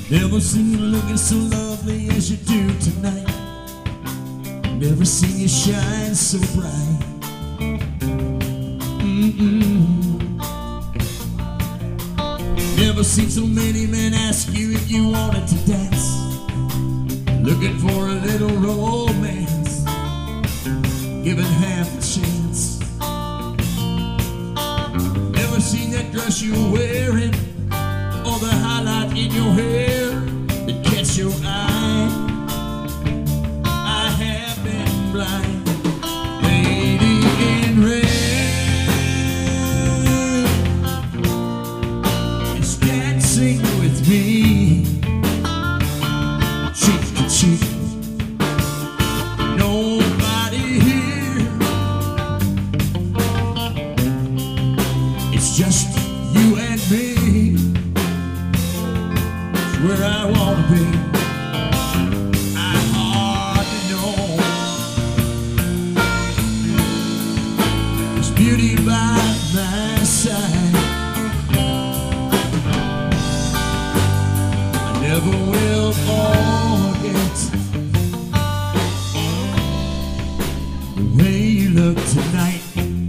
Never seen you looking so lovely as you do tonight. Never seen you shine so bright. Never seen so many men ask you if you wanted to dance, looking for a little romance, given half a chance. Never seen that dress you were wearing, or the highlight in your hair that catch your eye. I have been blind. Lady in red is dancing with me, cheek to cheek. Nobody here, it's just you and me. Where I wanna be, I hardly know. There's beauty by my side. I never will forget the way you look tonight.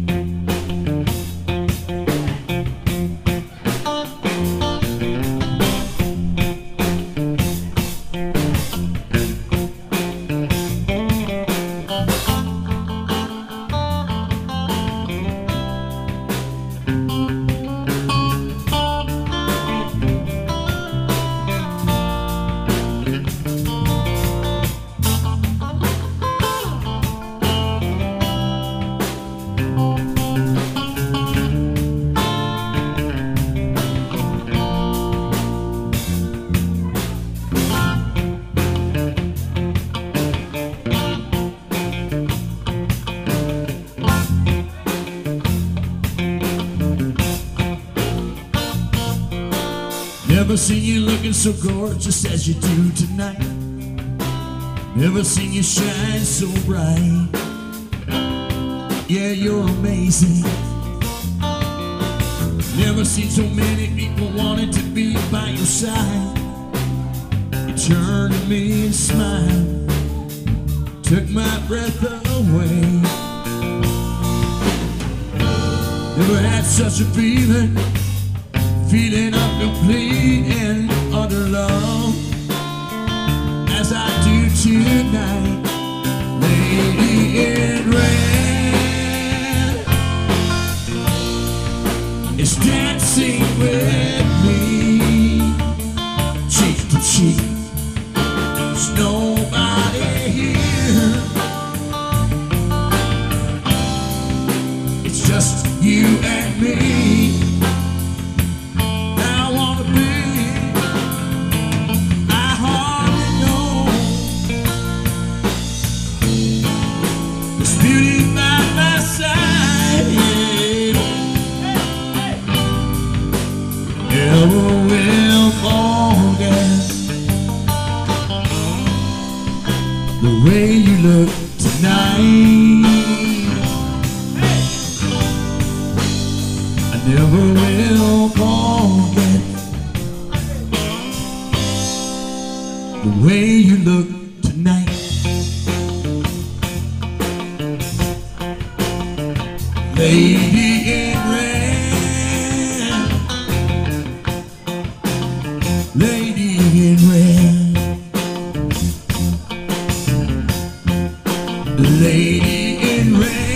Never seen you looking so gorgeous as you do tonight. Never seen you shine so bright. Yeah, you're amazing. Never seen so many people wanting to be by your side. You turned to me and smiled, took my breath away. Never had such a feeling of complete and utter love as I do tonight. Lady in red is dancing with me, cheek to cheek. There's nobody here, it's just you and me. Beauty by my side, never will forget the way you look tonight. I never will forget the way you look tonight. Lady in red, lady in red, lady in red.